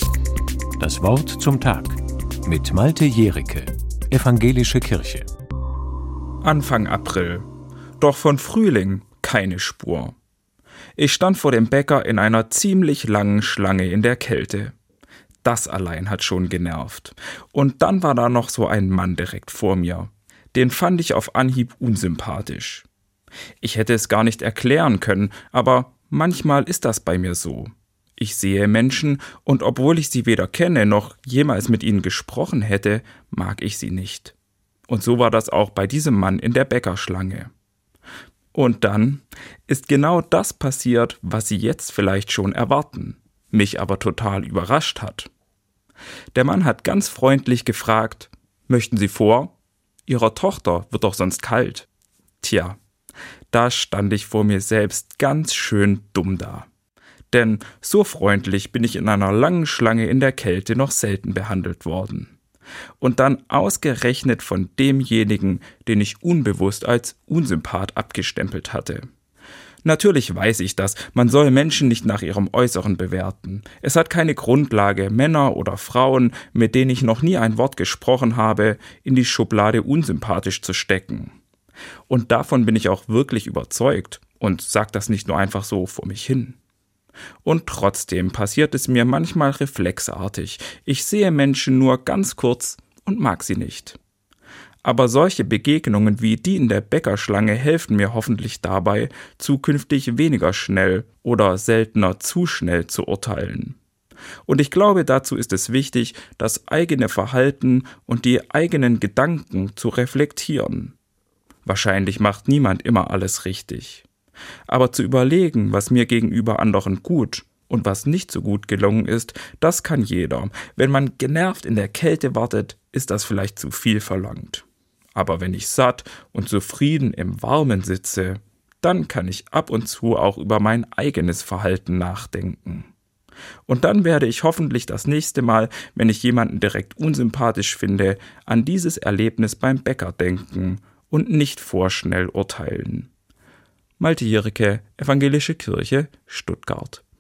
Das Wort zum Tag mit Malte Jericke, Evangelische Kirche. Anfang April. Doch von Frühling keine Spur. Ich stand vor dem Bäcker in einer ziemlich langen Schlange in der Kälte. Das allein hat schon genervt. Und dann war da noch so ein Mann direkt vor mir. Den fand ich auf Anhieb unsympathisch. Ich hätte es gar nicht erklären können, aber manchmal ist das bei mir so. Ich sehe Menschen und obwohl ich sie weder kenne noch jemals mit ihnen gesprochen hätte, mag ich sie nicht. Und so war das auch bei diesem Mann in der Bäckerschlange. Und dann ist genau das passiert, was Sie jetzt vielleicht schon erwarten, mich aber total überrascht hat. Der Mann hat ganz freundlich gefragt: Möchten Sie vor? Ihrer Tochter wird doch sonst kalt. Tja, da stand ich vor mir selbst ganz schön dumm da. Denn so freundlich bin ich in einer langen Schlange in der Kälte noch selten behandelt worden. Und dann ausgerechnet von demjenigen, den ich unbewusst als Unsympath abgestempelt hatte. Natürlich weiß ich das, man soll Menschen nicht nach ihrem Äußeren bewerten. Es hat keine Grundlage, Männer oder Frauen, mit denen ich noch nie ein Wort gesprochen habe, in die Schublade unsympathisch zu stecken. Und davon bin ich auch wirklich überzeugt und sage das nicht nur einfach so vor mich hin. Und trotzdem passiert es mir manchmal reflexartig. Ich sehe Menschen nur ganz kurz und mag sie nicht. Aber solche Begegnungen wie die in der Bäckerschlange helfen mir hoffentlich dabei, zukünftig weniger schnell oder seltener zu schnell zu urteilen. Und ich glaube, dazu ist es wichtig, das eigene Verhalten und die eigenen Gedanken zu reflektieren. Wahrscheinlich macht niemand immer alles richtig. Aber zu überlegen, was mir gegenüber anderen gut und was nicht so gut gelungen ist, das kann jeder. Wenn man genervt in der Kälte wartet, ist das vielleicht zu viel verlangt. Aber wenn ich satt und zufrieden im Warmen sitze, dann kann ich ab und zu auch über mein eigenes Verhalten nachdenken. Und dann werde ich hoffentlich das nächste Mal, wenn ich jemanden direkt unsympathisch finde, an dieses Erlebnis beim Bäcker denken und nicht vorschnell urteilen. Malte Jericke, Evangelische Kirche, Stuttgart.